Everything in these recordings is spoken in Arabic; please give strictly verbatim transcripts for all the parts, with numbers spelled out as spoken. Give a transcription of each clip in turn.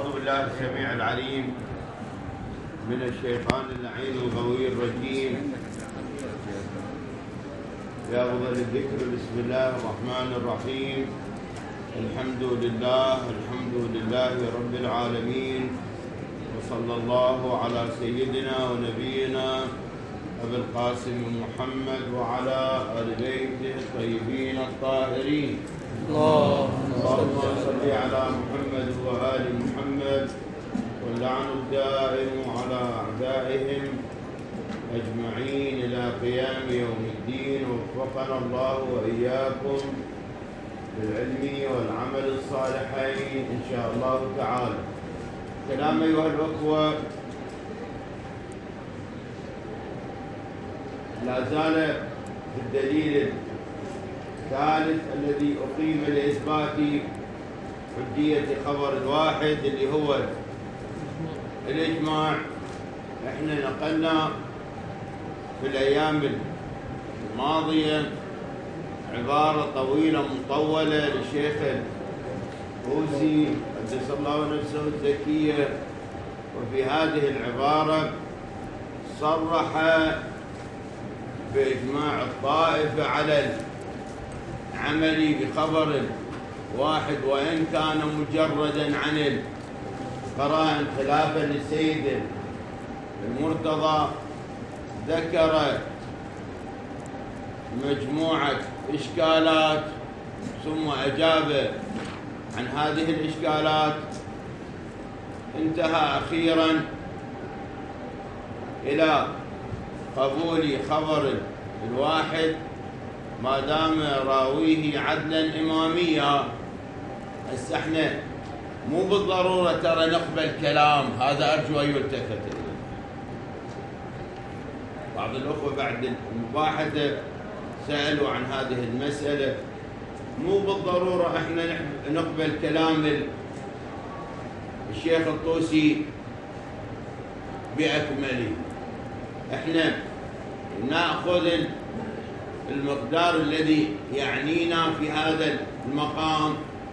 أعوذ بالله السميع العليم من الشيطان اللعين الغوي الرجيم. يا أفضل الذكر بسم الله الرحمن الرحيم. الحمد لله الحمد لله رب العالمين، وصلى الله على سيدنا ونبينا أبي القاسم محمد وعلى آل بيته الطيبين الطاهرين. اللهم صل على محمد وآل محمد، واللعن الدائم على أعدائهم أجمعين إلى قيام يوم الدين. وفقنا الله وإياكم بالعلم والعمل الصالحين إن شاء الله تعالى. كلام أيها الأخوة، لا زال في الدليل الثالث الذي أقيم لإثبات حجية خبر الواحد اللي هو الإجماع. احنا نقلنا في الأيام الماضية عبارة طويلة مطولة للشيخ الطوسي قدس الله نفسه الزكية، وفي هذه العبارة صرح بإجماع الطائفة على العمل بخبر واحد، وإن كان مجردا عن القرائن، خلافا للسيد المرتضى. ذكر مجموعة إشكالات ثم أجاب عن هذه الإشكالات. انتهى أخيرا إلى قبول خبر الواحد ما دام راويه عدلا إماميا. هسه احنا مو بالضرورة ترى نقبل كلام، هذا أرجو أن يلتفت إليه. بعض الأخوة بعد المباحثة سألوا عن هذه المسألة. مو بالضرورة احنا نقبل كلام الشيخ الطوسي بأكمله، احنا نأخذ المقدار الذي يعنينا في هذا المقام،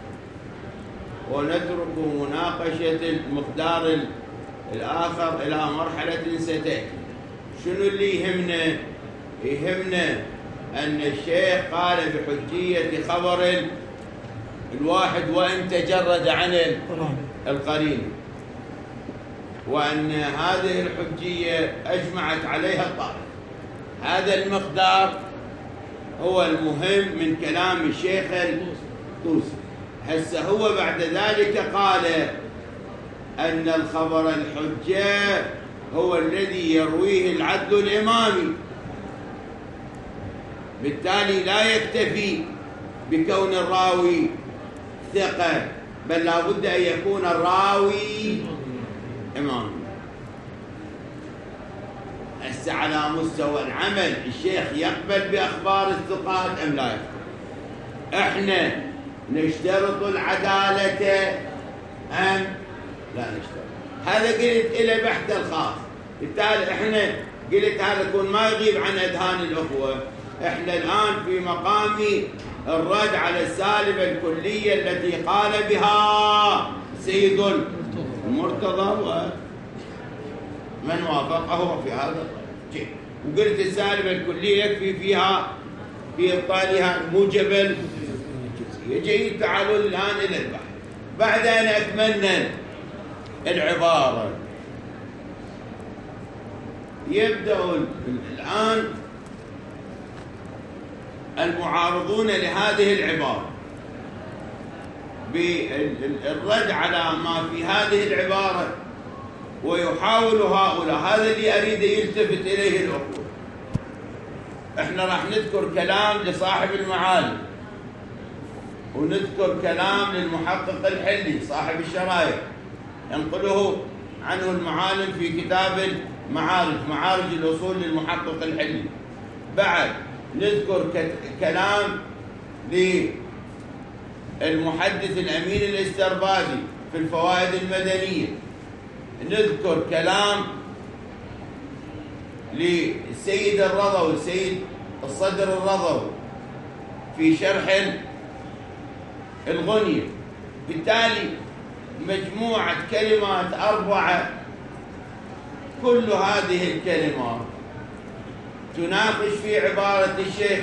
ونترك مناقشة المقدار الآخر إلى مرحلة ستأتي. شنو اللي يهمنا؟ يهمنا أن الشيخ قال بحجية خبر الواحد وإن تجرد عن القرين، وأن هذه الحجية أجمعت عليها الطائفة. هذا المقدار هو المهم من كلام الشيخ الطوسي. هسه هو بعد ذلك قال أن الخبر الحجة هو الذي يرويه العدل الإمامي، بالتالي لا يكتفي بكون الراوي ثقة، بل لا بد أن يكون الراوي إمامي. هسه على مستوى العمل الشيخ يقبل بأخبار الثقات أم لا يقبل؟ احنا نشترط العدالة أم لا نشترط؟ هذا قلت إلى بحث الخاص. بالتالي احنا قلت هذا يكون ما يغيب عن أذهان الأخوة. احنا الآن في مقام الرد على السالبة الكلية التي قال بها سيد المرتضى ومن وافقه في هذا الرد. وقلت السالبة الكلية يكفي فيها في إبطالها موجب الجزئية. جيد، تعالوا الآن إلى البحث. بعد أن أكملنا العبارة يبدأ الآن المعارضون لهذه العبارة بالرد على ما في هذه العبارة، ويحاول هؤلاء، هذا اللي أريد يلتفت إليه الأخوة. احنا راح نذكر كلام لصاحب المعالم، ونذكر كلام للمحقق الحلي صاحب الشرايع ينقله عنه المعالم في كتاب المعارج معارج الأصول للمحقق الحلي. بعد نذكر كلام للمحدث الأمين الاستربادي في الفوائد المدنية. نذكر كلام للسيد الرضوي السيد الصدر الرضوي في شرح الغنية. بالتالي مجموعة كلمات أربعة، كل هذه الكلمات تناقش في عبارة الشيخ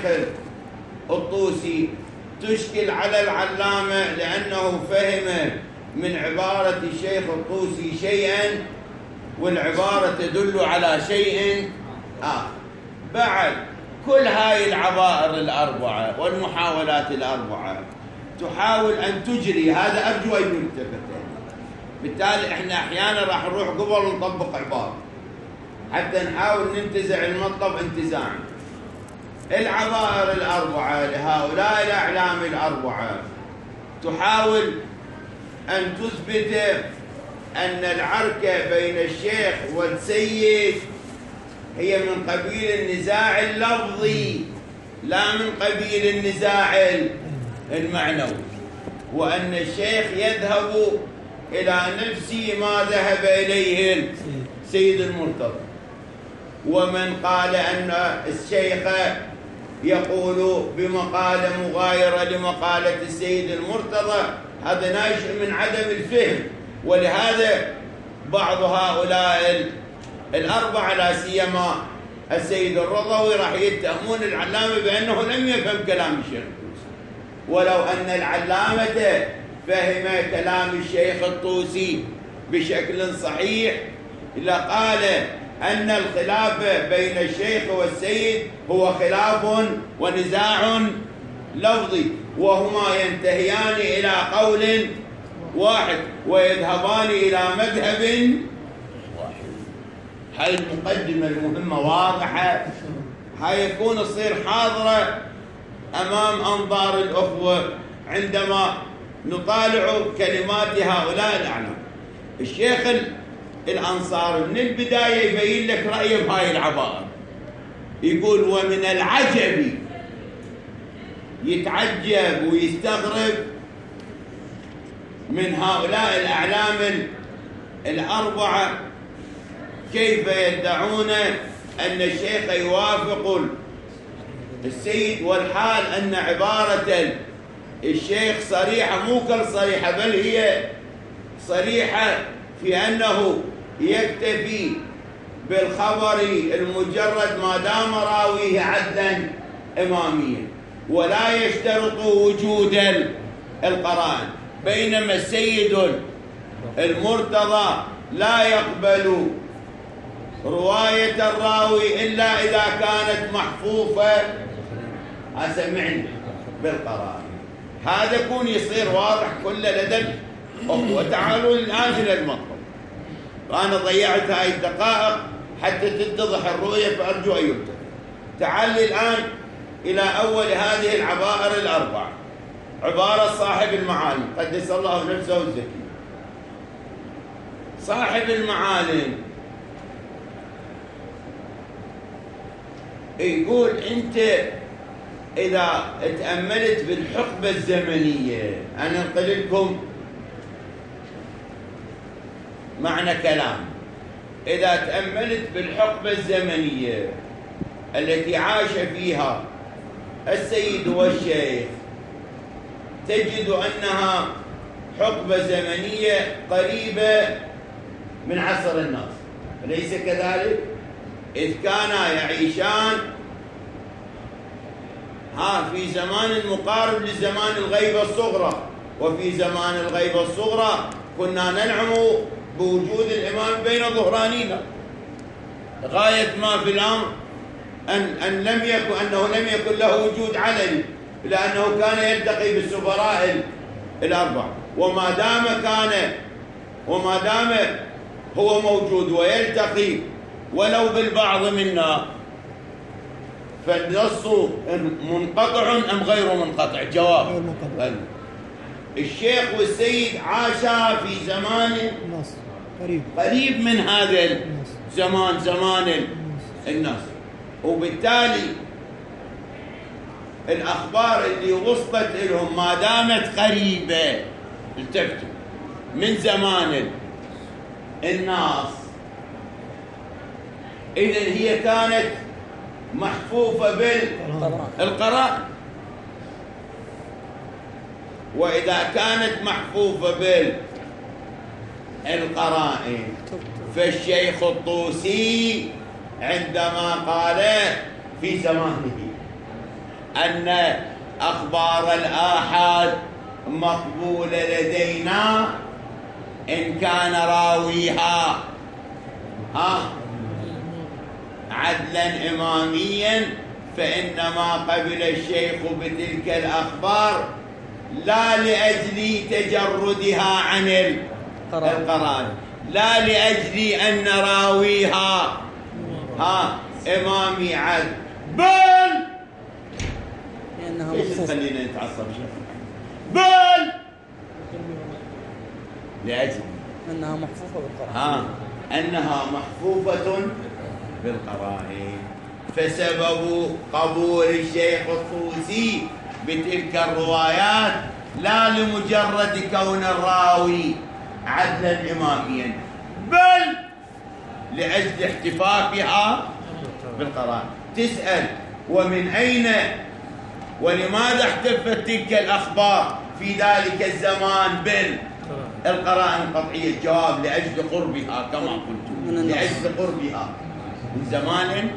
الطوسي، تشكل على العلامة لأنه فهم من عبارة الشيخ الطوسي شيئا والعبارة تدل على شيء آخر. بعد كل هاي العبائر الأربعة والمحاولات الأربعة تحاول أن تجري، هذا أرجو أن يلتفت. بالتالي احنا أحيانا راح نروح قبل ونطبق عبارة حتى نحاول ننتزع المطلب انتزاعا. العبائر الأربعة لهؤلاء الأعلام الأربعة تحاول أن تثبت أن العركة بين الشيخ والسيد هي من قبيل النزاع اللفظي لا من قبيل النزاع المعنوي، وأن الشيخ يذهب إلى نفس ما ذهب إليه السيد المرتضى. ومن قال أن الشيخ يقول بمقالة مغايرة لمقالة السيد المرتضى هذا ناشئ من عدم الفهم. ولهذا بعض هؤلاء الأربعة لا سيما السيد الرضوي راح يتهمون العلامة بأنه لم يفهم كلام الشيخ الطوسي، ولو أن العلامة فهم كلام الشيخ الطوسي بشكل صحيح لقال أن الخلاف بين الشيخ والسيد هو خلاف ونزاع لفظي، وهما ينتهيان إلى قول واحد ويذهبان إلى مذهب واحد. هاي المقدمة المهمة واضحة، هاي يكون تصير حاضرة أمام أنظار الأخوة عندما نطالع كلمات هؤلاء الأعلام. الشيخ الأنصاري من البداية يبين لك رأيه بهاي العبارة، يقول ومن العجب، يتعجب ويستغرب من هؤلاء الأعلام الأربعة كيف يدعون أن الشيخ يوافق السيد، والحال أن عبارة الشيخ صريحة، مو كالصريحة بل هي صريحة في أنه يكتفي بالخبر المجرد ما دام راويه عدلا إماميا ولا يشترط وجود القرائن، بينما السيد المرتضى لا يقبل رواية الراوي إلا إذا كانت محفوفة أسمعني بالقرائن. هذا يكون يصير واضح كل لدى الأخوة. تعالوا الآن إلى المطلب، وأنا ضيعت هاي الدقائق حتى تتضح الرؤية فأرجو أن يلتفت. تعال الآن إلى أول هذه العبائر الأربعة، عبارة صاحب المعالم قدس الله نفسه الزكي. صاحب المعالم يقول أنت إذا تأملت بالحقبة الزمنية، أنا أنقل لكم معنى كلام، إذا تأملت بالحقبة الزمنية التي عاش فيها السيد والشيخ تجد أنها حقبة زمنية قريبة من عصر الناس، أليس كذلك؟ إذ كانا يعيشان ها في زمان مقارب لزمان الغيبة الصغرى، وفي زمان الغيبة الصغرى كنا ننعم بوجود الإمام بين ظهرانينا، غاية ما في الأمر أن أن لم يكن أنه لم يكن له وجود علني، لأنه كان يلتقي بالسفراء الأربعة، وما دام كان وما دام هو موجود ويلتقي ولو بالبعض منا، فالنص منقطع أم غير منقطع؟ جواب. الشيخ والسيد عاشا في زمان قريب قريب من هذا الزمان، زمان النص، وبالتالي الأخبار اللي وصلت لهم ما دامت قريبة التفتوا من زمان الناس، إذن هي كانت محفوفة بالقراء، وإذا كانت محفوفة القرائن. فالشيخ الطوسي عندما قال في زمانه أن أخبار الآحاد مقبولة لدينا إن كان راويها ها عدلا إماميا، فإنما قبل الشيخ بتلك الأخبار لا لأجل تجردها عن القرآن، لا لأجل أن راويها ها إمامي عدل، بل لأنها ليش محفوظة. تخلينا نتعصب شيخ؟ بل لأجل أنها محفوظة بالقرآن. ها أنها محفوفة بالقرائن. فسبب قبول الشيخ الطوسي بتلك الروايات لا لمجرد كون الراوي عدلا إماميا، بل لأجل احتفافها بالقرآن. تسأل ومن أين ولماذا احتفت تلك الأخبار في ذلك الزمان بالقرائن القطعية؟ الجواب لأجل قربها كما قلت، لأجل قربها من زمان.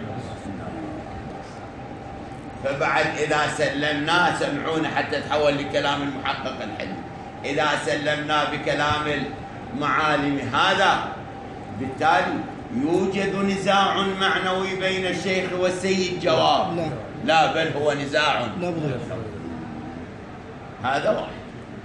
فبعد إذا سلمنا، سمعونا حتى تحول لكلام المحقق الحلي، إذا سلمنا بكلام المعالم هذا بالتالي يوجد نزاع معنوي بين الشيخ والسيد؟ جواب لا, لا بل هو نزاع لا بغير. هذا واحد.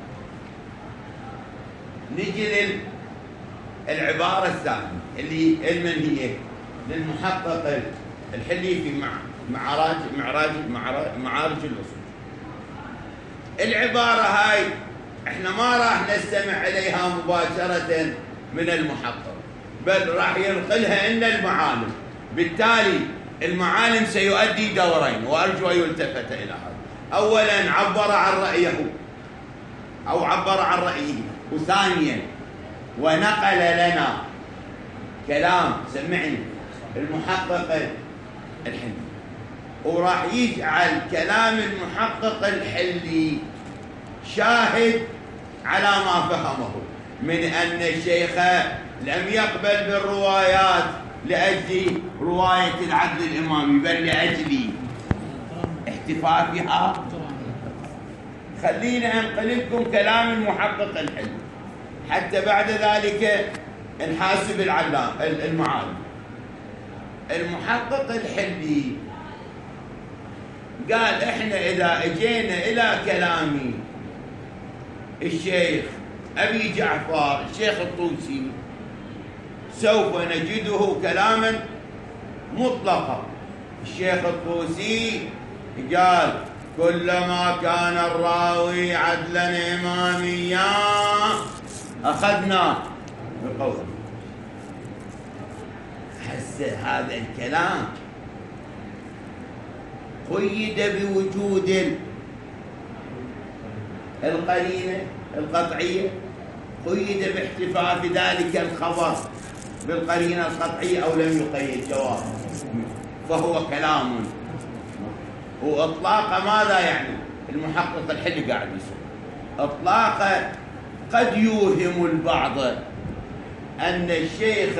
نجي للعبارة الثانية اللي المنهية للمحقق الحلي في معراج معراج معارج الأصول. العبارة هاي احنا ما راح نستمع إليها مباشرة من المحقق، بل راح ينقلها إلى المعالم. بالتالي المعالم سيؤدي دورين، وأرجو أن يلتفت إلى هذا. أولا عبر عن رأيه أو عبر عن رأيه، وثانيا ونقل لنا كلام سمعني المحقق الحلي، وراح يجعل كلام المحقق الحلي شاهد على ما فهمه من أن الشيخ لم يقبل بالروايات لأجل رواية العدل الإمامي، بل لأجل احتفافها. خلينا أنقل لكم كلام المحقق الحلي حتى بعد ذلك نحاسب العلام المعالم. المحقق الحلي قال احنا إذا اجينا إلى كلام الشيخ أبي جعفر الشيخ الطوسي سوف نجده كلاما مطلقا. الشيخ الطوسي قال كلما كان الراوي عدلا إماميا أخذنا بقوله. حس هذا الكلام قيد بوجود القرينة القطعية، قيد باحتفاء بذلك الخبر بالقرينة القطعية أو لم يقيد؟ جواب فهو كلام. وإطلاق ماذا يعني؟ المحقق الحلي قاعد يسوي إطلاق قد يوهم البعض أن الشيخ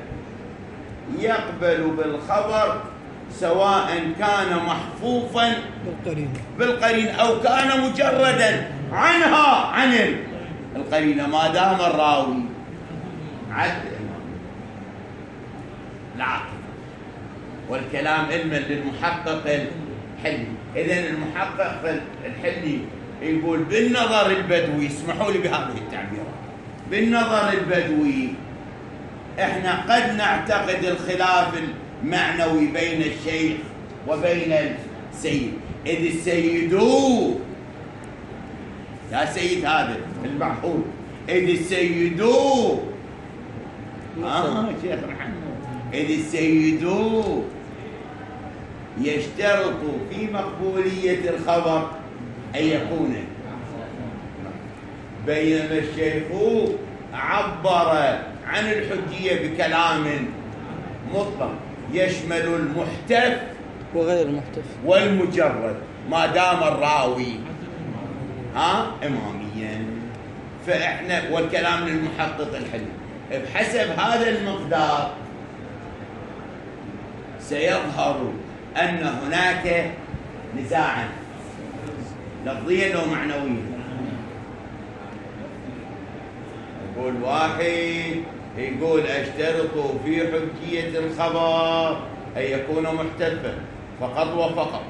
يقبل بالخبر سواء كان محفوفا بالقرينة بالقرينة أو كان مجردا عنها عن القرينة ما دام الراوي عدل العاقل. والكلام علما للمحقق الحلي. إذن المحقق الحلي يقول بالنظر البدوي، اسمحوا لي بهذه التعبيرات، بالنظر البدوي احنا قد نعتقد الخلاف المعنوي بين الشيخ وبين السيد، إذ السيد يا سيد هذا المعقول، إذ السيد آه شيخ محمد، إذ السيد يشترط في مقبولية الخبر أن يكون، بينما الشيخ عبر عن الحجية بكلام مطلق يشمل المحتف وغير المحتف والمجرد ما دام الراوي ها إماميا. فإحنا والكلام للمحقق الحلي، بحسب هذا المقدار سيظهر أن هناك نزاعا لفظيا أو معنويا. يقول واحد يقول اشترط في حجية الخبر أن يكون محتفا فقط وفقط،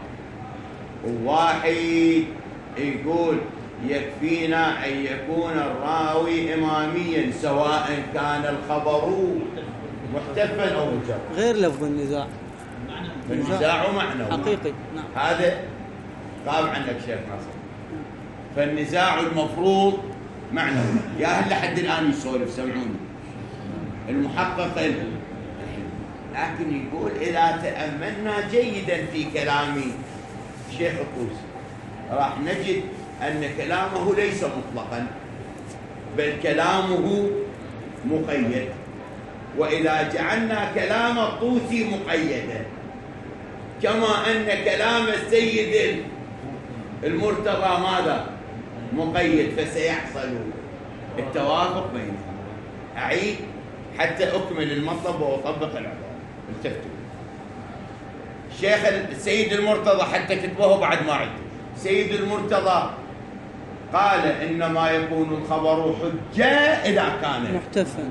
وواحد يقول يكفينا أن يكون الراوي إماميا سواء كان الخبر محتفا أو مجرد. غير لفظ النزاع، النزاع معنوي حقيقي. نعم. هذا غاب عنك شيخ ناصر. فالنزاع المفروض معنوي. يا أهل لحد الآن يسولف سمعوني المحقق له. لكن يقول إذا تأملنا جيدا في كلام شيخ الطوسي راح نجد أن كلامه ليس مطلقا بل كلامه مقيد. وإذا جعلنا كلام الطوسي مقيدا كما أن كلام السيد المرتضى ماذا مقيد، فسيحصل التوافق بينهم. أعيد حتى أكمل المطلب وأطبق العبارة. التفتوا الشيخ السيد المرتضى حتى كتبه بعد ما عدته. سيد المرتضى قال إنما يكون الخبر حجة إذا كان محتفا.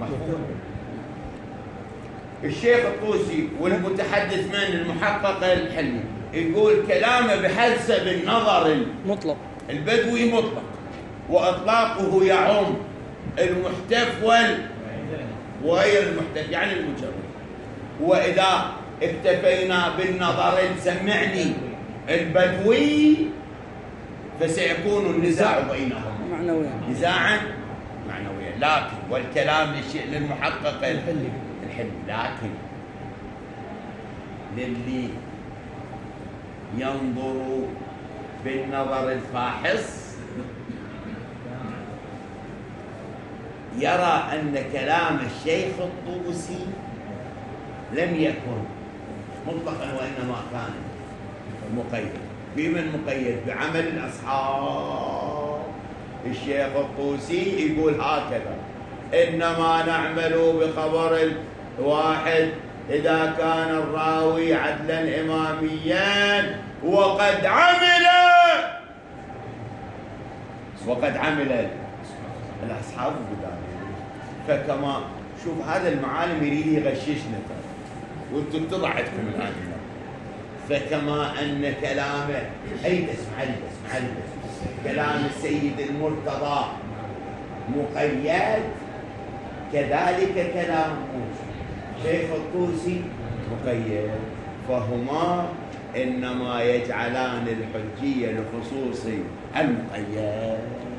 الشيخ الطوسي والمتحدث من المحقق الحلمي يقول كلامه بحسب النظر المطلق البدوي مطلق، وإطلاقه يعم المحتف وغير المحتف يعني المجرد. وإذا اكتفينا بالنظر سمعني البدوي فسيكون النزاع بينهم معنويا نزاعا معنويا. لكن والكلام للمحقق الحلمي الحلم لكن للي ينظر بالنظر الفاحص يرى أن كلام الشيخ الطوسي لم يكن مطلقا وإنما كان مقيد. بمن مقيد؟ بعمل الأصحاب. الشيخ الطوسي يقول هكذا: إنما نعمل بخبر الواحد إذا كان الراوي عدلا إماميا وقد عمل وقد عمل الأصحاب القدامى. فكما شوف هذا المعالم يريد يغششنا وانتم تضعتكم الآن. فكما أن كلامه أي تسمع لي تسمع لي كلام السيد المرتضى مقيد كذلك كلام شيخ الطوسي مقيد. فهما إنما يجعلان الحجية لخصوص المقيد.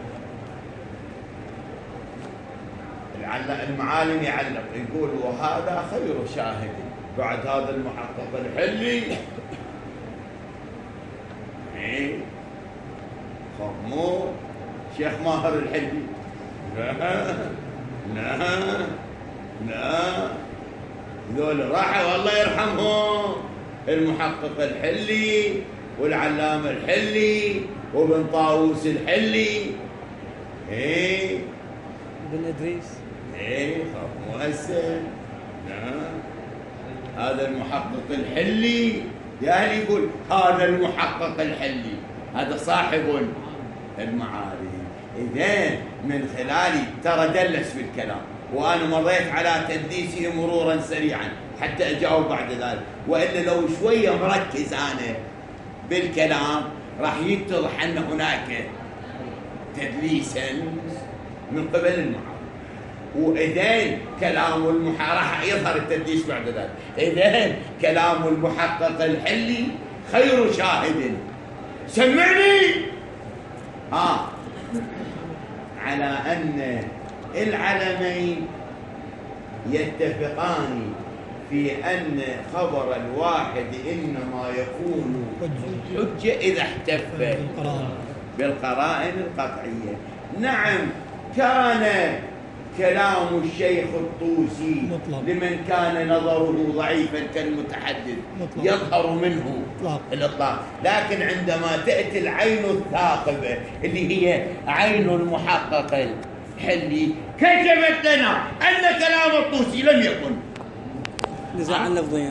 المعالم يعلق يقول وهذا خير شاهد بعد هذا المحقق الحلي خمو شيخ ماهر الحلي. لا لا لا ذول راحوا والله يرحمهم المحقق الحلي والعلامة الحلي وابن طاووس الحلي ايه بن ادريس ايه خاف مؤسس. هذا المحقق الحلي يا أهل يقول هذا المحقق الحلي هذا صاحب المعارف. إذن من خلالي ترى دلس في الكلام وأنا مريت على تدليسه مرورا سريعا حتى أجاوب بعد ذلك، وإلا لو شوية مركز أنا بالكلام راح يتضح أن هناك تدليسا من قبل المعارف. وإذن كلام المحقق راح يظهر التدليس بعد ذلك. إذن كلام المحقق الحلي خير شاهد. سمعني آه على أن العلمين يتفقان في أن خبر الواحد إنما يكون حجة إذا احتف بالقرائن القطعية. نعم كان كلام الشيخ الطوسي مطلق. لمن كان نظره ضعيفا كالمتحدث مطلق. يظهر منه مطلق. الإطلاق. لكن عندما تأتي العين الثاقبة اللي هي عين المحقق حلي كشفت لنا أن كلام الطوسي لم يكن نزاعا لفظيا،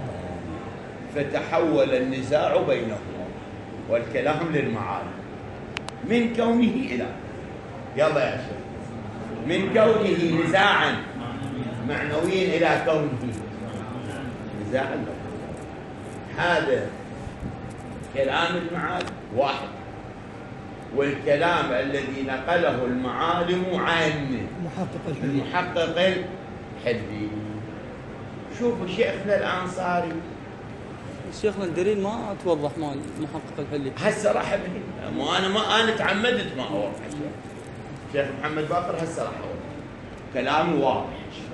فتحول النزاع بينهما والكلام للمعاني من كونه إلى، يلا يا شيخ، من كونه نزاعا معنويا إلى كونه نزاعا لفظيا. هذا كلام المعالم واحد، والكلام الذي نقله المعالم عن محقق الحلي المحقق الحلي. شوفوا شيخنا الأنصاري، شيخنا الدليل ما توضح مال محقق الحلي. هسه راح ابني، مو انا ما انا تعمدت ما اوضح. شيخ محمد باقر هسه راح اوضح كلامي واضح.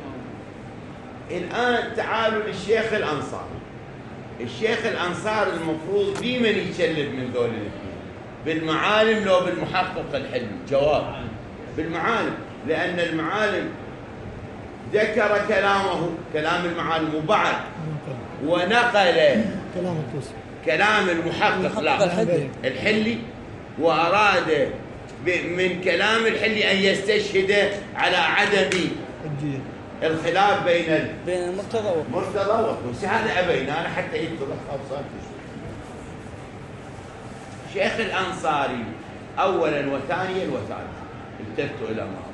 الان تعالوا للشيخ الانصاري. الشيخ الانصاري المفروض بمن يشلب من ذول الاثنين؟ بالمعالم لو بالمحقق الحلي؟ جواب بالمعالم، لان المعالم ذكر كلامه كلام المعالم وبعد ونقل كلام الطوسي كلام المحقق لا الحلي. الحلي، وأراد من كلام الحلي أن يستشهد على عدم حجية الخلاف بين ال... بين المرتضى مرتضى والطوسي. هذا أبينا أنا حتى يتضح أوصال شيخ الأنصاري أولا وثانيا وثالثا التفتوا إلى ما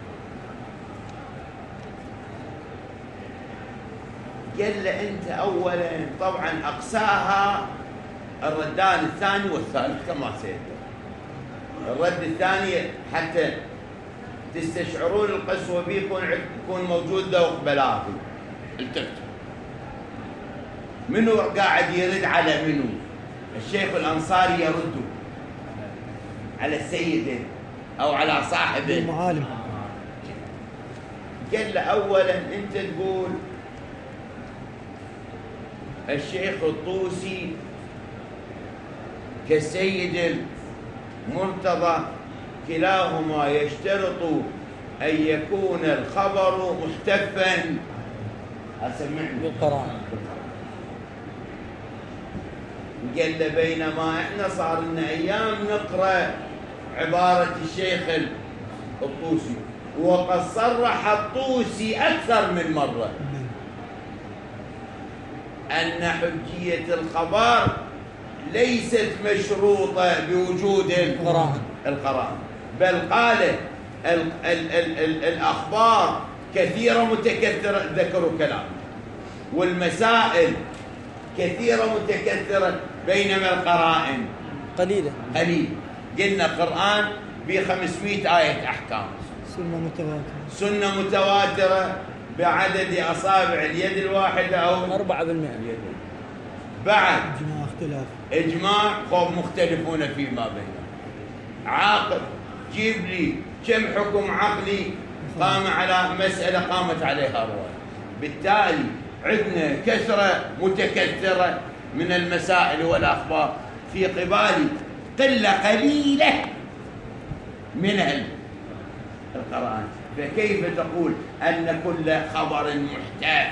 قال له أنت أولا طبعا أقساها الردان الثاني والثالث كما سيدنا. الرد الثاني حتى تستشعرون القسوة به يكون يكون موجود ذوق بلاغي. التفتوا منو قاعد يرد على منو؟ الشيخ الأنصاري يرد على السيد أو على صاحبه المعالم. قال له أولا أنت تقول الشيخ الطوسي كالسيد المرتضى كلاهما يشترط أن يكون الخبر محتفا أسمعني بالقرآن. قال له بينما احنا صار لنا ايام نقرا عباره الشيخ الطوسي، وقد صرح الطوسي اكثر من مره ان حجيه الخبر ليست مشروطه بوجود القرآن القرآن، بل قال ال ال ال ال الاخبار كثيره متكثره ذكروا كلام، والمسائل كثيره متكثره، بينما القرائن قليلة قليل. قلنا قرآن ب خمسمائة آية أحكام، سنة متواترة سنة متواترة بعدد أصابع اليد الواحدة أو أربعة بالمئة. بعد إجماع اختلاف إجماع قوم مختلفون فيما بينهم. عاقل جيب لي كم حكم عقلي قام على مسألة قامت عليها رواية. بالتالي عندنا كثرة متكثرة من المسائل والأخبار في قبال قلة قليلة من القرآن، فكيف تقول أن كل خبر محتاج؟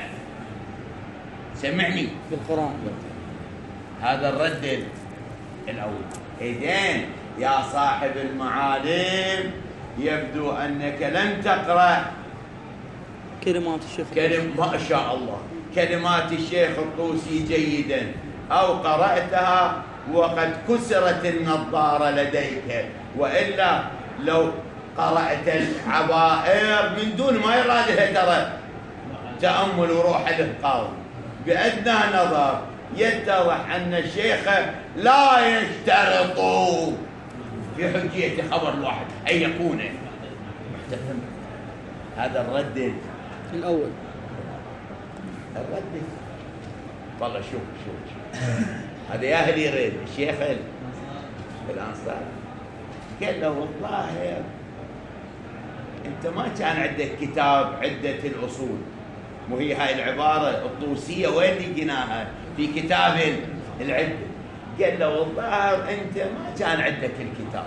سمعني بالقرآن. هذا الرد الأول. إذن يا صاحب المعالم يبدو أنك لم تقرأ كلمات الشيخ كلم ما شاء الله كلمات الشيخ الطوسي جيدا، أو قرأتها وقد كسرت النظارة لديك، وإلا لو قرأت العبائر من دون ما يرادها ترى تأمل وروح الإنقاذ بأدنى نظر يتضح أن الشيخ لا يشترط في حجية خبر الواحد أن يكون محتفا. هذا الرد الأول. الرد والله شوف شوف, شوف. هذا يا أهل يريد الشيخ الأنصار قال له والله أنت ما كان عندك كتاب عدة الأصول، مو هي هاي العبارة الطوسية وين لقيناها؟ في كتاب العدة. قال له والله أنت ما كان عندك الكتاب،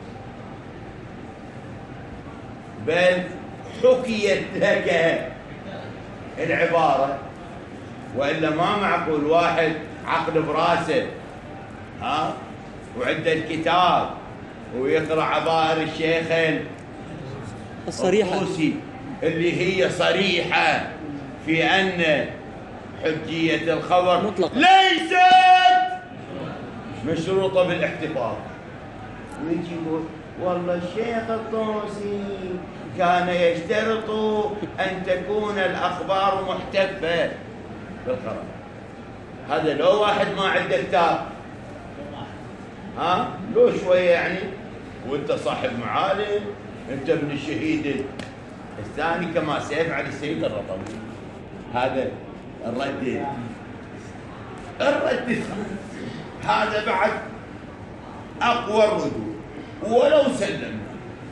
بل حكيت لك العبارة، وإلا ما معقول واحد عقل براسه ها وعنده الكتاب ويقرأ عبائر الشيخ الصريحة الطوسي اللي هي صريحة في أن حجية الخبر مطلقة ليست مشروطة بالاحتفاظ. ويجي يقول والله الشيخ الطوسي كان يشترط أن تكون الأخبار محتفة بالخبر. هذا لو واحد ما عنده كتاب، ها لو شوية يعني، وانت صاحب معالم، انت ابن الشهيد الثاني كما سيف على السيد الرطبي. هذا الرد الرد هذا بعد أقوى الردود. ولو سلمنا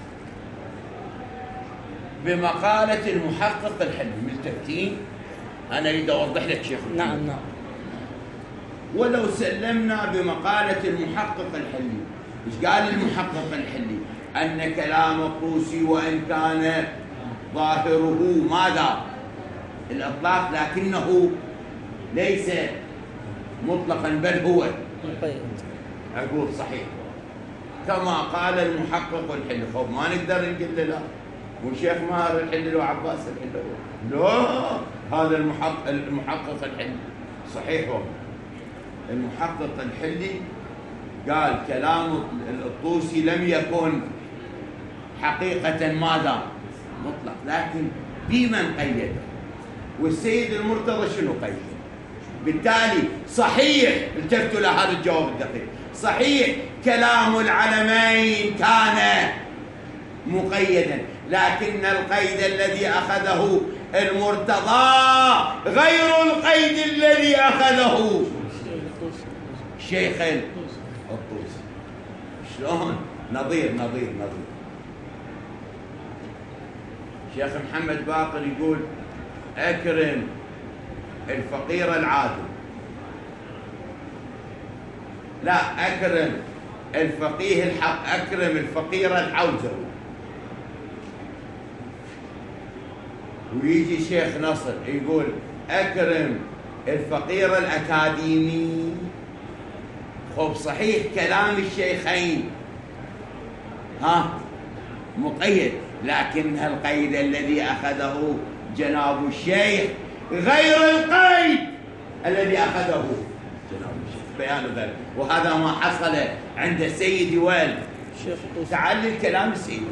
بمقالة المحقق الحلي ملتفتين، أنا أريد أوضح لك شيخ. نعم نعم. ولو سلمنا بمقالة المحقق الحلي، إيش قال المحقق الحلي؟ أن كلام الطوسي وإن كان ظاهره ماذا؟ الإطلاق، لكنه ليس مطلقا بل هو مقيد. أقول صحيح كما قال المحقق الحلي. خب ما نقدر نقول له لا، وشيخ ماهر الحلي وعباس الحلي لا، هذا المحقق المحقق الحلي صحيح. هو المحقق الحلي قال كلام الطوسي لم يكن حقيقة ماذا؟ مطلق، لكن بمن قيده؟ والسيد المرتضى شنو قيد؟ بالتالي صحيح، التفتوا لهذا الجواب الدقيق، صحيح كلام العلمين كان مقيدا، لكن القيد الذي أخذه المرتضى غير القيد الذي أخذه شيخ الطوسي. شلون؟ نظير نظير نظير. شيخ محمد باقر يقول أكرم الفقير العادل، لا أكرم الفقيه الحق، أكرم الفقير الحوزوي. ويجي شيخ نصر يقول أكرم الفقير الأكاديمي. خب صحيح كلام الشيخين ها مقيد، لكن القيد الذي أخذه جناب الشيخ غير القيد الذي أخذه جناب الشيخ. بيان ذلك، وهذا ما حصل عند السيد وائل. تعال الكلام السيد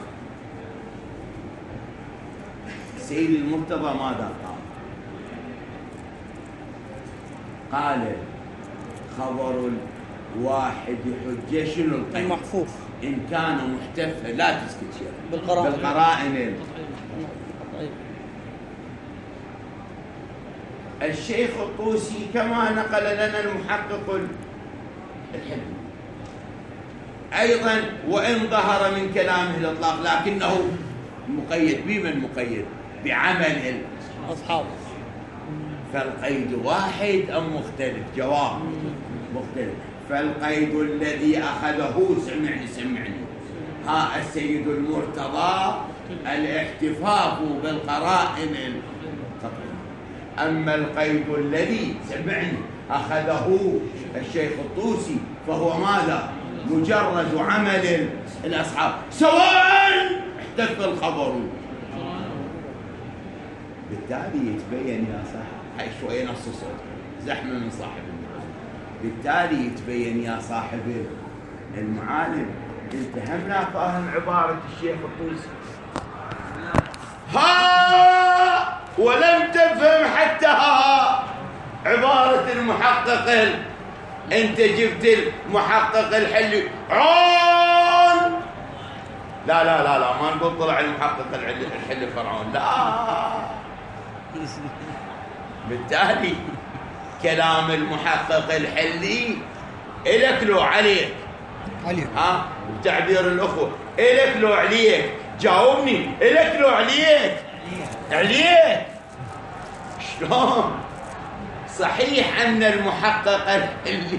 السيد المرتضى ماذا قال؟ قال خبر الواحد حجة شنو القيد؟ المحفوظ إن كان محتفا، لا تسكت شيخ، بالقرائن بالقرائن. الشيخ الطوسي كما نقل لنا المحقق الحلي أيضا وإن ظهر من كلامه الإطلاق لكنه مقيد. بمن مقيد؟ بعمل أصحاب. فالقيد واحد أم مختلف؟ جواب مختلف. فالقيد الذي أخذه سمعني سمعني ها السيد المرتضى الاحتفاظ بالقرائن التقليدية. أما القيد الذي سمعني أخذه الشيخ الطوسي فهو ماذا؟ مجرد عمل الأصحاب سواء احتف الخبر. بالتالي يتبين يا صاحب، هاي شوية نص صوت زحمة من صاحب المعالم. بالتالي يتبين يا صاحب المعالم انت هم لا فاهم عبارة الشيخ الطوسي ها، ولم تفهم حتى ها عبارة المحقق. انت جبت المحقق الحلي عون، لا لا لا لا ما نقول طلع المحقق الحلي فرعون، لا. بالتالي كلام المحقق الحلي إلك لو عليك عليك ها، وتعبير الأخوة إلك لو عليك. جاوبني، إلك لو عليك عليك شلون؟ صحيح أن المحقق الحلي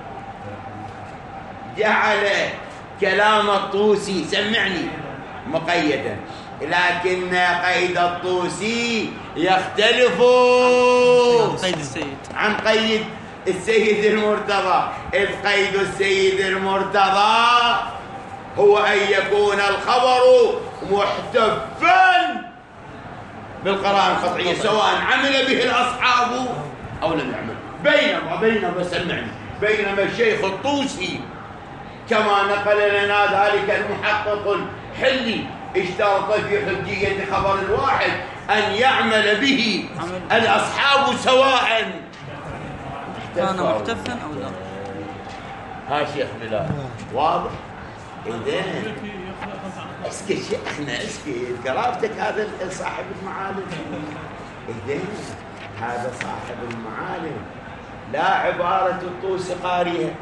جعل كلام الطوسي سمعني مقيدا، لكن قيد الطوسي يختلف قيد السيد عن قيد السيد المرتضى. القيد السيد المرتضى هو أن يكون الخبر محتفا بالقرائن القطعية سواء عمل به الأصحاب أو لم يعمل. بينما بينما سمعني بينما الشيخ الطوسي كما نقل لنا ذلك المحقق الحلي اشترط في حجية خبر الواحد أن يعمل به الأصحاب سواء كان محتفا أو لا. ها شيخ بلال واضح؟ إذن اسكت شيخنا اسكت قرابتك هذا صاحب المعالم. إذن هذا صاحب المعالم لا عبارة الطوسي قارئة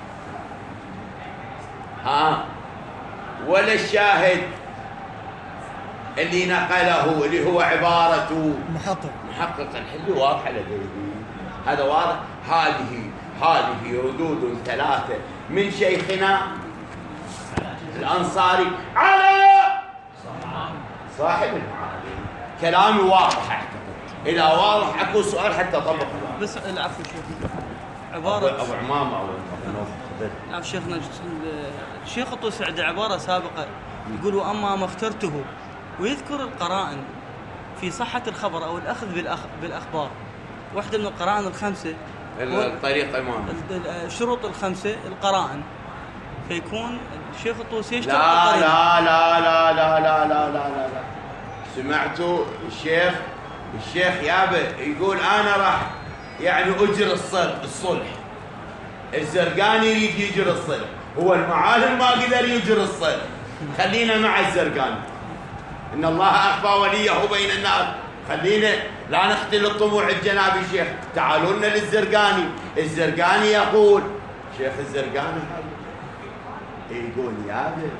ها ولا الشاهد اللي نقله اللي هو عبارة محقق محقق الحلي واضحة لديه. هذا واضح. هذه هذه ردود ثلاثة من شيخنا الأنصاري على صاحب المعالم. كلامي واضح أعتقد. إذا واضح أكو سؤال حتى طبق بس العفو شيخ عبارة أبو عمامة أو نعم شيخنا الشيخ الطوسي عنده عبارة سابقة يقول وأما ما اخترته ويذكر القرائن في صحة الخبر أو الأخذ بالأخ... بالأخبار. واحدة من القرائن الخمسة الطريقة إمام الشروط الخمسة القرائن فيكون الشيخ الطوسي يشترط لا لا لا لا لا لا لا لا لا لا سمعتوا الشيخ الشيخ يابا يقول أنا راح يعني أجر الصلح. الزرقاني يريد يجر الصلح هو المعالم ما قدر يجر الصلح. خلينا مع الزرقاني إن الله أخفى وليه بين الناس. خلينا لا نختل طموح الجناب الشيخ. تعالوا لنا للزرقاني. الزرقاني يقول شيخ الزرقاني يقول يابا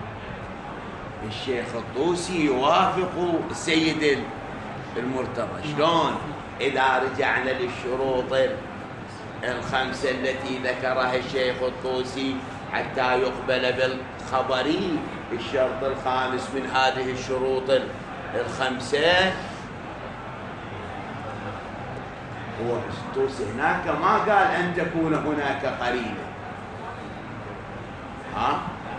الشيخ الطوسي يوافق السيد المرتضى. شلون؟ إذا رجعنا للشروط الخمسة التي ذكرها الشيخ الطوسي حتى يقبل بالخبري. الشرط الخامس من هذه الشروط الخمسة هو الطوسي هناك ما قال أن تكون هناك قرينة ها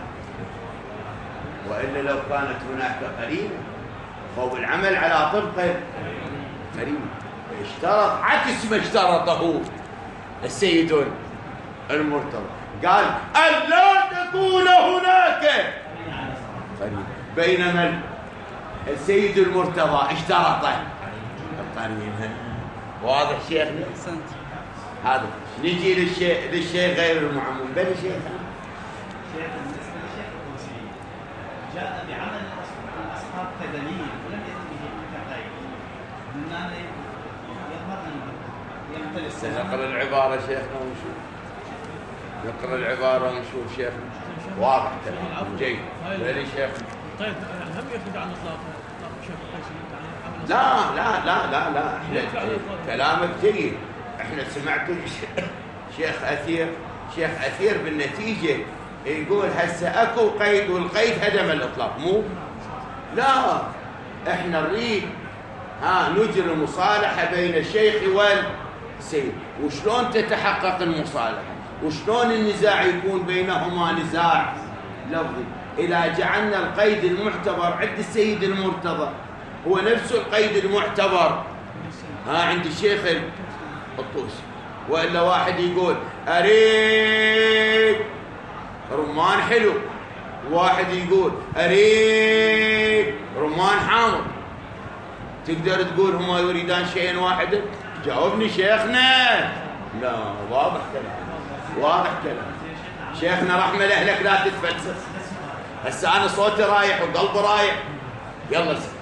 وإلا لو كانت هناك قرينة فهو العمل على طبق قرينة. اشترط عكس ما اشترطه السيد المرتضى قال ألا تكون هناك قرينة بينما السيد المرتضى اشترط القرينة. واضح شيخنا؟ هذا نجي للشيء للشيء غير المعمول. بل شيخ شيخ بالنسبه للشيخ الطوسي جاء بعمل الاصحاب كدليل ولم ياتي به كغير من ان يظهر ان يمتلك. نقرا العباره شيخنا ونشوف. نقرا العباره ونشوف شيخنا. واضح كلام جيد. بل شيخنا طيب هم يخرج عن اطلاق اطلاق الشيخ الطوسي لا لا لا لا لا احنا كلامك جيد. احنا سمعتوا شيخ اثير شيخ اثير بالنتيجه يقول هسه اكو قيد والقيد هدم الاطلاق. مو لا احنا نريد ها نجري مصالحه بين الشيخ والسيد. وشلون تتحقق المصالحه وشلون النزاع يكون بينهما نزاع لفظي اذا جعلنا القيد المعتبر عند السيد المرتضى هو نفسه القيد المعتبر ها عند الشيخ الطوسي. وإلا واحد يقول أريد رمان حلو واحد يقول أريد رمان حامض. تقدر تقول هما يريدان شيئا واحدا؟ جاوبني شيخنا. لا واضح كلام واضح كلام شيخنا رحمة لأهلك لا تتفلسف. هسه أنا صوتي رايح وقلبي رايح. يلا سيدي.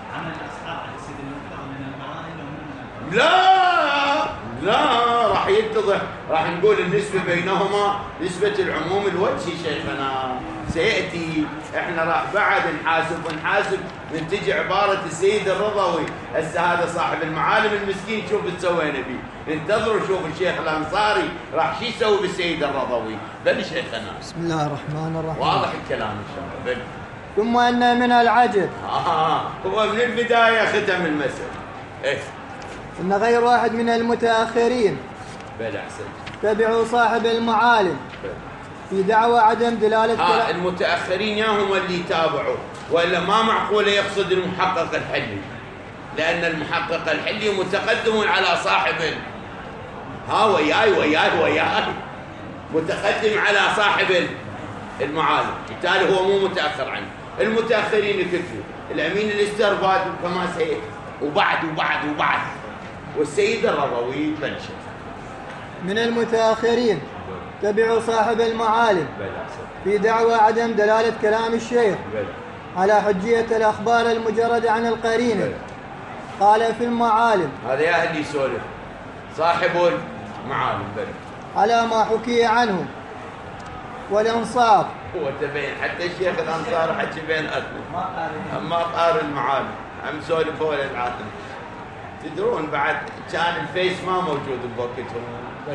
لا لا راح يتضح راح نقول النسبة بينهما نسبة العموم الوجهي شيخنا سيأتي. احنا راح بعد نحاسب ونحاسب من تجي عبارة السيد الرضوي. هسه هذا صاحب المعالم المسكين شوف تسوينا بيه. انتظروا شوف الشيخ الأنصاري راح شو يسوي بالسيد الرضوي. بل شيخنا بسم الله الرحمن الرحيم. واضح الكلام ان شاء الله. بل ثم أن من العجب آه هو من البداية ختم المسألة. إيه أن غير واحد من المتأخرين بل أحسن تبعوا صاحب المعالم بل. في دعوى عدم دلالة ها كلام المتأخرين يا هم اللي يتابعوا، وإلا ما معقولة يقصد المحقق الحلي، لأن المحقق الحلي متقدم على صاحب ال... ها وياي وياي وياي متقدم على صاحب المعالم، بالتالي هو مو متأخر عنه. المتأخرين كتبوا الأمين الاسترباد كما سيأتي، وبعد وبعد وبعد، والسيد الرضوي بنشر. من المتأخرين تبعوا صاحب المعالم في دعوى عدم دلالة كلام الشيخ على حجية الأخبار المجردة عن القرينة. قال في المعالم، هذا يا أهل يسولف صاحب المعالم بل. على ما حكي عنه والإنصاف. هو تبين حتى الشيخ الأنصار حكي بين أثنى أما قار المعالم عم سولفوا للعالم. تدرون بعد كان الفيس ما موجود بوقتهم.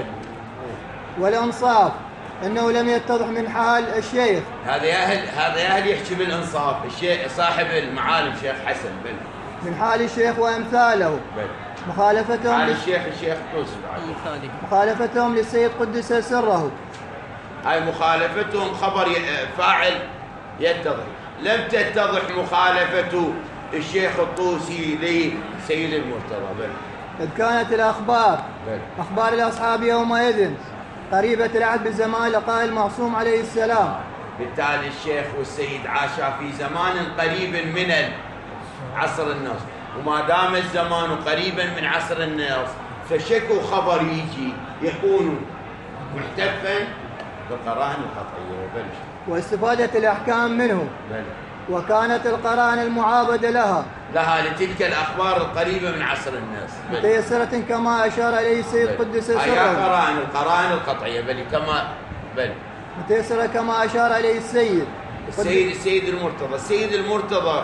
والإنصاف أنه لم يتضح من حال الشيخ. هذا يا أهل هذا يا أهل يحكي بالإنصاف الشيخ صاحب المعالم شيخ حسن بن. من حال الشيخ وأمثاله بل. مخالفتهم حال لل... الشيخ الشيخ توسل مخالفتهم للسيد قدس سره. هاي مخالفتهم خبر فاعل يتضح. لم تتضح مخالفة الشيخ الطوسي لسيد المرتضى بل. إذ كانت الأخبار بل. أخبار الأصحاب يومئذ قريبة العهد بزمان لقاء المعصوم عليه السلام. بالتالي الشيخ والسيد عاشا في زمان قريب من عصر النص، وما دام الزمان قريبا من عصر النص فشكو خبر يجي يكون محتفا بالقرائن القطعية بل. واستفادة الأحكام منه بل. وكانت القرائن المعابدة لها لها لتلك الأخبار القريبة من عصر الناس متيسرة كما أشار إليه السيد قدس هي سره. قرائن القرائن القطعية بل كما بل متيسرة كما أشار إليه السيد السيد السيد المرتضى. السيد المرتضى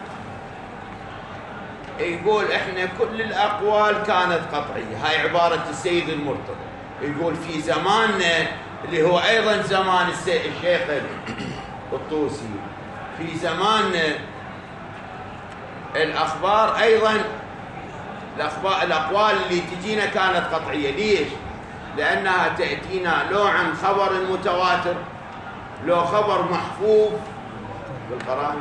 يقول احنا كل الأقوال كانت قطعية. هاي عبارة السيد المرتضى. يقول في زماننا اللي هو أيضا زمان الشيخ الطوسي، في زماننا الأخبار أيضا الأخبار الأقوال اللي تجينا كانت قطعية. ليش؟ لأنها تأتينا لو عن خبر متواتر لو خبر محفوظ بالقرائن.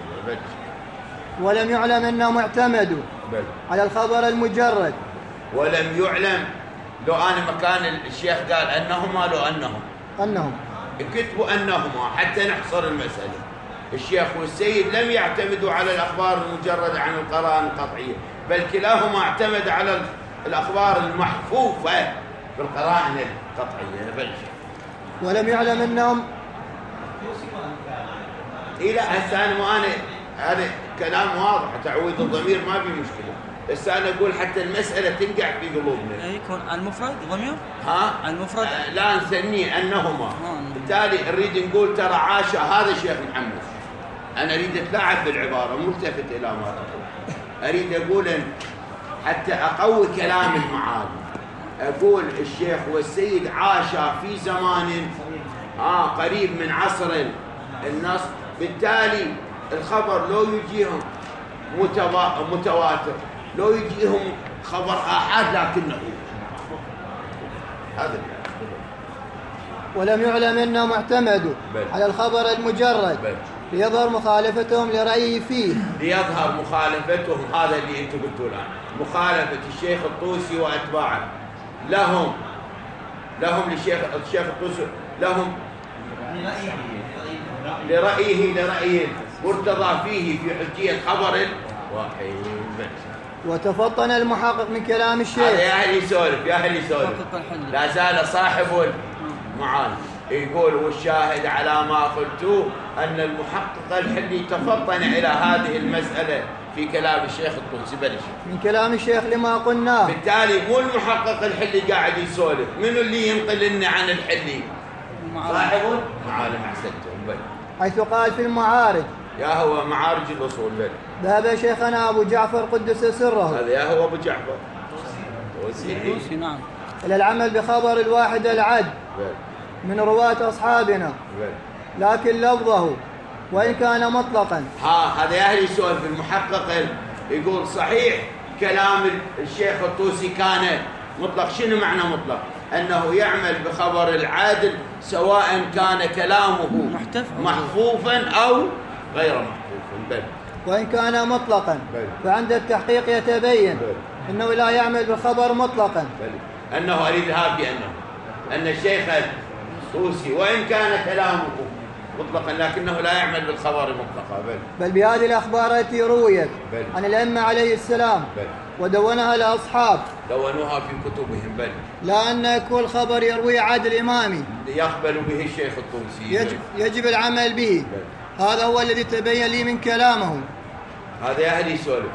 ولم يعلم أنهم اعتمدوا بل. على الخبر المجرد. ولم يعلم لو أنا مكان الشيخ قال أنهما لو أنهم أنهم كتبوا أنهما حتى نحصر المسألة. الشيخ والسيد لم يعتمدوا على الأخبار المجردة عن القرائن القطعية، بل كلاهما اعتمد على الأخبار المحفوفة بالقرائن القطعية بل. ولم يعلم أنهم إلى هسه أنا ما أنا هذا كلام واضح، تعويض الضمير ما في مشكلة، بس أنا أقول حتى المسألة تنقع في قلوبنا. يكون المفرد ضمير؟ ها؟ المفرد آه لا نسميه أنهما. آه. بالتالي نريد نقول ترى عاشا هذا الشيخ محمد. أنا أريد أتلاعب بالعبارة ملتفت إلى ما تقول. أريد أقول إن حتى أقوي كلام المعالم أقول الشيخ والسيد عاشا في زمان آه قريب من عصر النص. بالتالي الخبر لو يجيهم متواتر لو يجيهم خبر آحاد لكنه هذا. ولم يعلم أنهم اعتمدوا بل. على الخبر المجرد بل. ليظهر مخالفتهم لرأيه فيه. ليظهر مخالفتهم هذا اللي انتم قلتوا الآن مخالفة الشيخ الطوسي وأتباعه لهم لهم للشيخ الشيخ الطوسي لهم لرأيه لرأيه مرتضى فيه في حجية خبر الواحد. وتفطن المحقق من كلام الشيخ. هذا يا أهل يسولف يا أهل يسولف. لا زال صاحب المعالم يقول والشاهد على ما قلت أن المحقق الحلي تفطن إلى هذه المسألة في كلام الشيخ الطوسي بلش من كلام الشيخ لما قلناه. بالتالي مو المحقق الحلي قاعد يسولف، منو اللي ينقل لنا عن الحلي؟ صاحب المعالم. أحسنتم بل. حيث قال في المعارج يا هو معارج الأصول بل. ذهب شيخنا أبو جعفر قدس سره هذا يا هو أبو جعفر طوسي نعم إلى العمل بخبر الواحد العد بل. من رواة أصحابنا، بل. لكن لفظه وإن كان مطلقا. ها هذا يا أهل يسولف. المحقق يقول صحيح كلام الشيخ الطوسي كان مطلق شنو معنى مطلق؟ أنه يعمل بخبر العادل سواء كان كلامه محفوفا أو غير محفوف. بل وإن كان مطلقا بل. فعند التحقيق يتبين بل. أنه لا يعمل بالخبر مطلقا، بل. أنه أريد هذا بأنه أن الشيخ الطوسي وإن كان كلامه مطلقا لكنه لا يعمل بالخبر مطلقا. بل بل بهذه الأخبار التي رويت بل. عن الأئمة عليه السلام بل. ودونها الأصحاب دونوها في كتبهم. بل لا أن كل خبر يروي عادل إمامي يقبل به الشيخ الطوسي يجب, يجب العمل به. بل. هذا هو الذي تبين لي من كلامهم. هذا يا أهلي سولف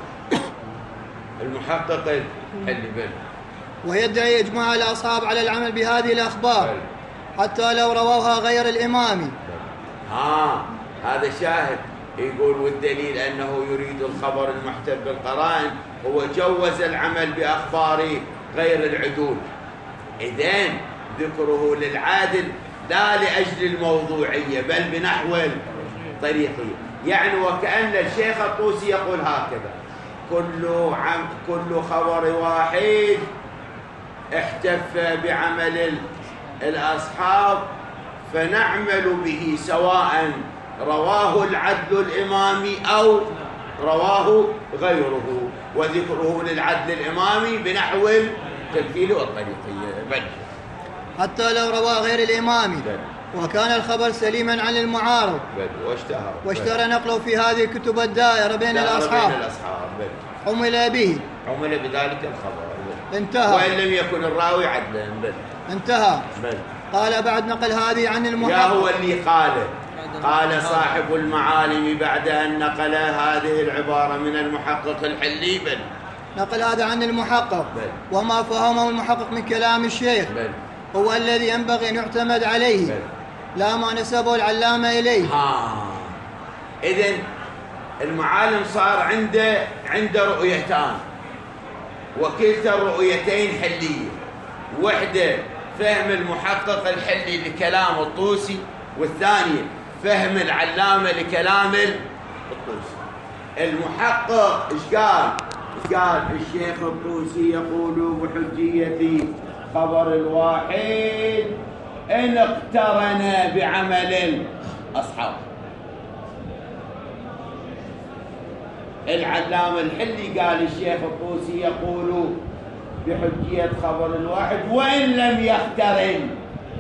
المحقق الحلي. بل ويدعي إجماع الأصحاب على العمل بهذه الأخبار بل. حتى لو رواها غير الإمامي. ها هذا شاهد يقول والدليل أنه يريد الخبر المحتف بالقرائن هو جوز العمل بأخبار غير العدول. إذن ذكره للعادل لا لأجل الموضوعية بل بنحو الطريقية. يعني وكأن الشيخ الطوسي يقول هكذا: كل عم كل خبر واحد احتف بعمل الأصحاب فنعمل به سواء رواه العدل الإمامي أو رواه غيره، وذكره للعدل الإمامي بنحو التمثيل والطريقية. بل حتى لو رواه غير الإمامي بل. وكان الخبر سليما عن المعارض بل واشتهر واشترى نقله في هذه الكتب الدائرة بين الأصحاب بين الأصحاب. بل عمل به عمل بذلك الخبر. بل انتهى وإن لم يكن الراوي عدلا. بل انتهى بل قال بعد نقل هذه عن يا المحقق. هو اللي قاله قال صاحب المعالم بعد أن نقل هذه العبارة من المحقق الحلي. بل نقل هذا عن المحقق بل. وما فهمه المحقق من كلام الشيخ بل هو الذي ينبغي أن يعتمد عليه بل. لا ما نسبه العلامة إليه. ها إذن المعالم صار عنده عنده رؤيتان وكلتا الرؤيتين حلية. وحدة فهم المحقق الحلي لكلام الطوسي، والثانية فهم العلامة لكلام الطوسي. المحقق إيش قال؟ قال الشيخ الطوسي يقول بحجية خبر الواحد إن اقترن بعمل الأصحاب. العلامة الحلي قال الشيخ الطوسي يقول بحجية خبر الواحد وإن لم يقترن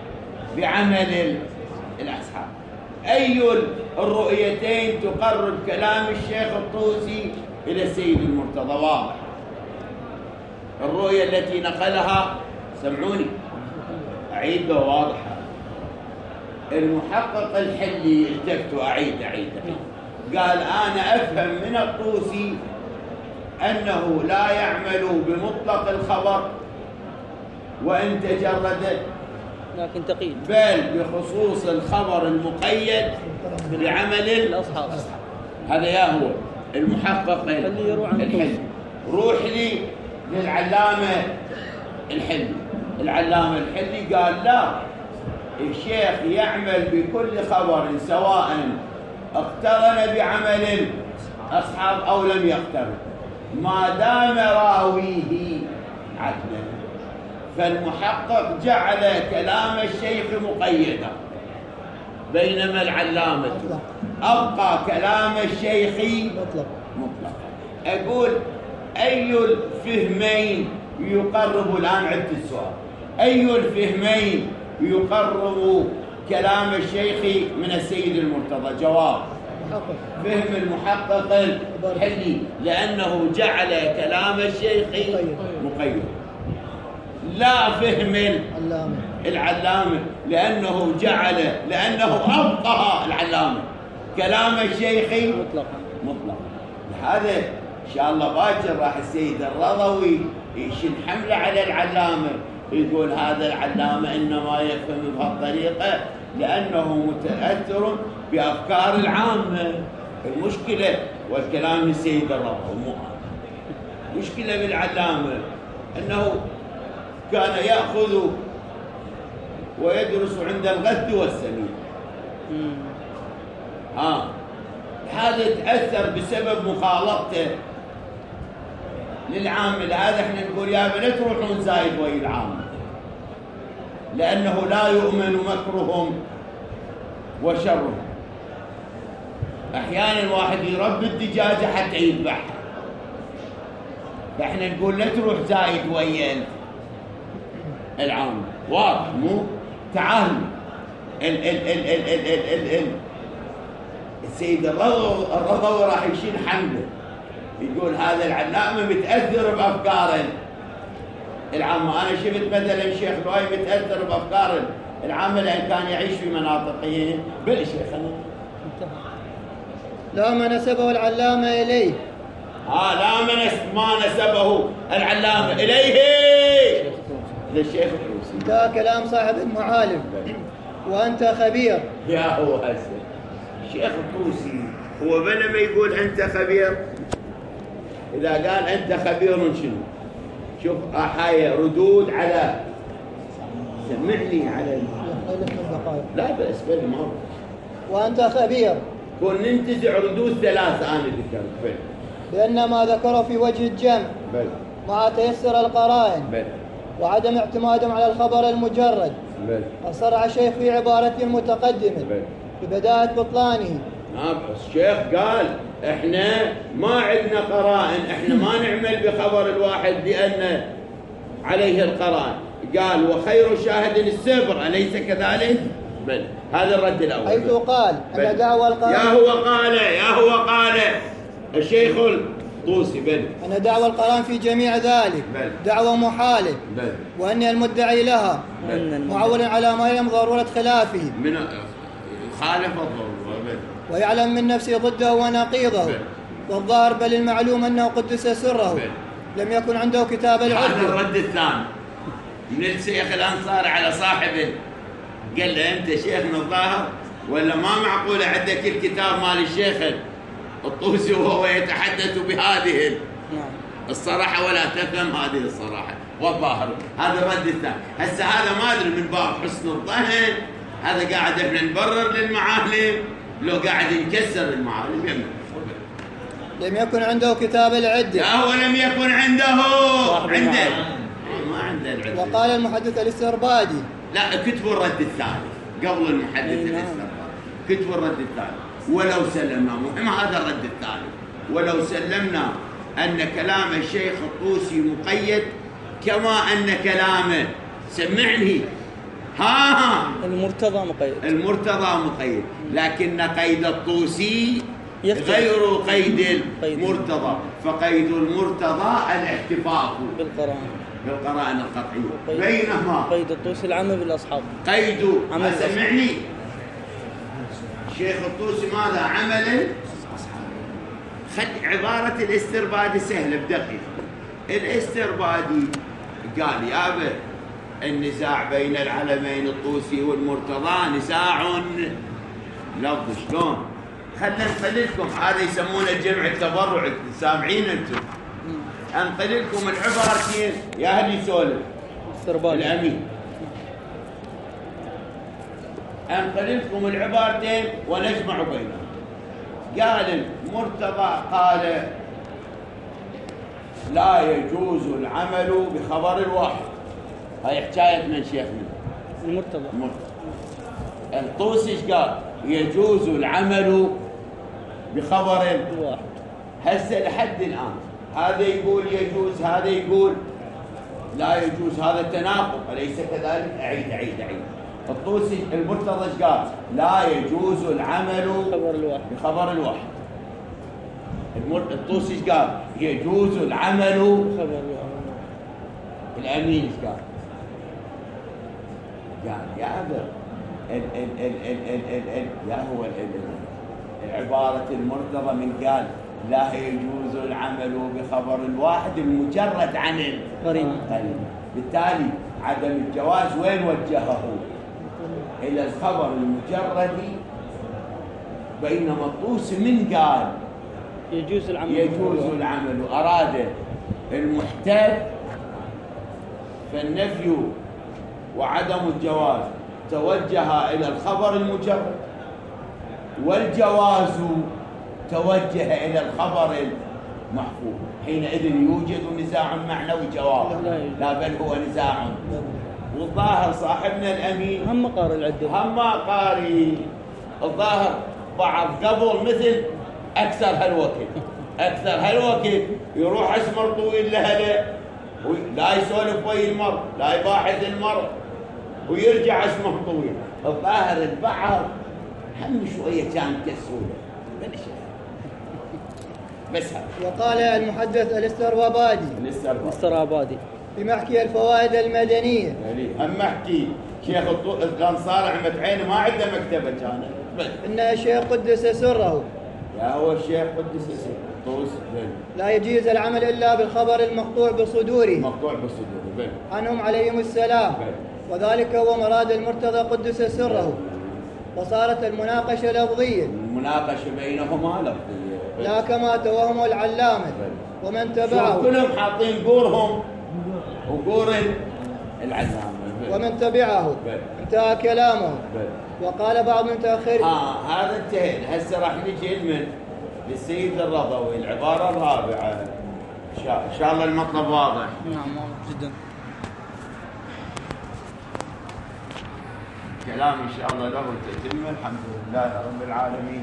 بعمل الأصحاب. أي الرؤيتين تقرب كلام الشيخ الطوسي إلى السيد المرتضى؟ واضح. الرؤية التي نقلها سمعوني أعيد واضحة. المحقق الحلي التفت أعيد أعيد قال أنا أفهم من الطوسي أنه لا يعمل بمطلق الخبر وإن تجرد لكن تقييد بل بخصوص الخبر المقيد بعمل الأصحاب. هذا يا هو المحقق الحلي. روح لي للعلامة الحلي. العلامة الحلي قال لا، الشيخ يعمل بكل خبر سواء اقترن بعمل أصحاب أو لم يقترن ما دام راويه عدلا. فالمحقق جعل كلام الشيخ مقيدا بينما العلامة أبقى كلام الشيخ مطلقا. أقول أي الفهمين يقرب الآن عدت السؤال أي الفهمين يقرب كلام الشيخ من السيد المرتضى؟ جواب فهم المحقق الحلي لأنه جعل كلام الشيخ مقيد، لا فهم العلامة لأنه جعل لأنه أبقى العلامة كلام الشيخ مطلقا مطلقا. هذا إن شاء الله باكر راح السيد الرضوي يشن حملة على العلامة يقول هذا العلامة إنما يفهم بهالطريقة لأنه متأثر بأفكار العامة. المشكلة والكلام السيد الرضوي مشكلة بالعلامة أنه كان يأخذ ويدرس عند الغث والسمين. ها هذا تأثر بسبب مخالطته للعامل هذا احنا نقول يا لا تروحون زايد ويا العامل، لأنه لا يؤمن مكرهم وشرهم. أحيانا الواحد يربي الدجاجة حتى يذبحها، فاحنا نقول لا تروح زايد ويا العامل. واضح مو؟ تعال ال ال ال ال ال ال ال ال السيد الرضوي راح يشيل حمله، يقول هذا العلامة متأثر بأفكار العامة. أنا شفت مثلا شيخ لؤي متأثر بأفكار العامة لأن كان يعيش في مناطقهم. بل شيخ لا ما نسبه العلامة إليه. ها لا ما ما نسبه العلامة إليه للشيخ الطوسي. انتهى كلام صاحب المعالم. وأنت خبير. يا هو هسه الشيخ الطوسي هو بلا ما يقول أنت خبير، إذا قال أنت خبير شنو؟ شوف أحايا ردود على سمعني على لا بأس بل ما وأنت خبير. كون ننتزع ردود ثلاثة أنا ذكرت بل بأن ما ذكره في وجه الجمع بل مع تيسر القرائن بل وعدم اعتمادهم على الخبر المجرد بل أصرع الشيخ في عبارته المتقدمة بل ببداية بطلانه. نعم الشيخ قال احنا ما عندنا قرائن، احنا ما نعمل بخبر الواحد لأن عليه القرائن. قال وخير شاهد السبر، أليس كذلك؟ بل هذا الرد الأول. حيث قال أن دعوى القرائن يا هو قال يا هو قال الشيخ الطوسي بل أن دعوى القرائن في جميع ذلك بل دعوى محالة بل وأن المدعي لها معول على ما يلم ضرورة خلافه من خالف الضرورة بل ويعلم من نفسه ضده ونقيضه بل والظاهر بل المعلوم أنه قدس سره بل لم يكن عنده كتاب هذا العدل. الرد الثاني من الشيخ الأنصاري على صاحبه، قال له أنت شيخنا الظاهر ولا ما معقولة عندك الكتاب مال الشيخ الطوسي وهو يتحدث بهذه الصراحة ولا تفهم هذه الصراحة والظاهر. هذا الرد الثاني. هسه هذا ما أدري من باب حسن الظن هذا قاعد احنا نبرر للمعالم لو قاعد نكسر المعالم يمنا. لم يكن عنده كتاب العدة. لا هو لم يكن عنده عنده ما عنده العدة. وقال المحدث الاستربادي لا كتبوا الرد الثالث قبل المحدث الاستربادي، كتبوا الرد الثالث. ولو سلمنا مهم هذا الرد الثالث، ولو سلمنا أن كلام الشيخ الطوسي مقيد كما أن كلامه سمعني ها ها المرتضى مقيد المرتضى مقيد، لكن قيد الطوسي يختلف. غير قيد قيد. المرتضى. فقيد المرتضى الاحتفاظ بالقرآن بالقرائن القطعية، قيد. بينما قيد الطوسي العمل بالأصحاب قيد عمل سمعني الشيخ الطوسي ماذا عمل؟ خد عبارة الاستربادي سهلة بدقيقة. الاستربادي قال يابا النزاع بين العلمين الطوسي والمرتضى نزاع لفظ. شلون؟ خلنا نقل لكم هذا يسمونه الجمع التبرع، سامعين انتم؟ انقل لكم العبارتين يا اهل يسولف الامين، انقل لكم العبارتين ونجمع بينهم. قال المرتضى قال لا يجوز العمل بخبر الواحد. هاي حكايه من شيخنا المرتضى. المرتضى. الطوسي ايش قال؟ يجوز العمل بخبر الواحد. هسه لحد الان هذا يقول يجوز هذا يقول لا يجوز، هذا التناقض أليس كذلك؟ اعيد اعيد اعيد. الطوسي المرتضى ايش قال؟ لا يجوز العمل خبر الواحد بخبر الواحد. الطوسي ايش قال؟ يجوز العمل خبر الواحد. الامين ايش قال؟ قال يا أبا ال ال ال ال ال ال ال يا هو ال ال العبارة المرتضى من قال لا يجوز العمل بخبر الواحد المجرد عن قرينة. بالتالي عدم الجواز وين وجهه؟ إلى الخبر المجرد، بينما الطوسي من قال يجوز العمل يجوز العمل أراد المحتاج، فالنفي وعدم الجواز توجه إلى الخبر المجرد، والجواز توجه إلى الخبر محفوظ. حينئذ يوجد نزاع معنوي جواب، لا بل هو نزاع. والظاهر صاحبنا الأمين هم قارئ العدة، هم قارئ. الظاهر بعض قبل مثل أكثر هالوقت أكثر هالوقت يروح أسمر طويل لهلا، لا يسولف ويا المرء، لا يباحث المرء، ويرجع اسمه طويل. الظاهر البعض هم شوية كان كسولة بس هذا. وقال المحدث الاسترابادي الاسترابادي في محكي الفوائد المدنية، أما احكي شيخ القنصار أحمد عيني ما عنده مكتبة كانت، إن الشيخ قدس سره يا هو الشيخ قدس سره طوس لا يجيز العمل إلا بالخبر المقطوع بصدوره مقطوع بصدوره بل. عنهم عليهم السلام بل. وذلك هو مراد المرتضى قدس سره. وصارت المناقشة لفظية، المناقشة بينهما لفظية لا كما توهم العلامة ومن تبعه، كلهم حاطين قورهم وقور العلامة ومن تبعه. بل. انتهى كلامه. بل. وقال بعض المتأخرين آه هذا انتهينا. هسه راح نجي من للسيد الرضوي العبارة الرابعة. إن شاء, إن شاء الله المطلب واضح. نعم واضح جدا. كلام إن شاء الله له تتمة. الحمد لله رب العالمين،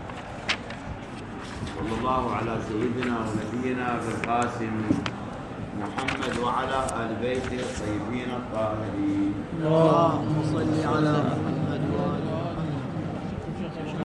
صلى الله على سيدنا ونبينا بالقاسم محمد وعلى آل بيته الطيبين الطاهرين. اللهم صل على محمد وآله